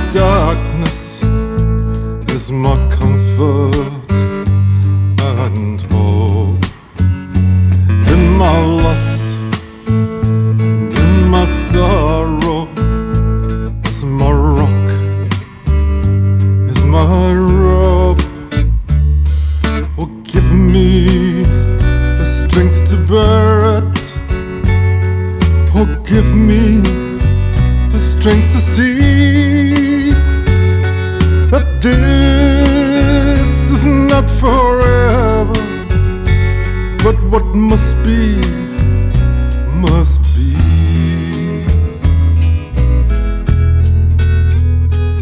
darkness is my comfort and hope. In my loss and in my sorrow is my rock, is my rope. Oh, give me the strength to bear it. Oh, give me the strength to see that this is not forever, but what must be